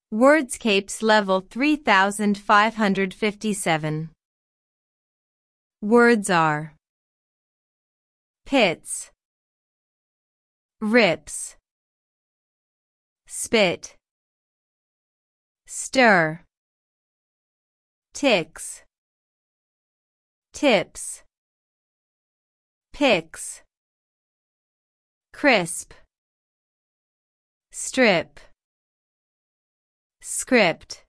Wordscapes level 3557. Words are pits, rips, spit, stir, ticks, tips, picks, crisp, strip, script.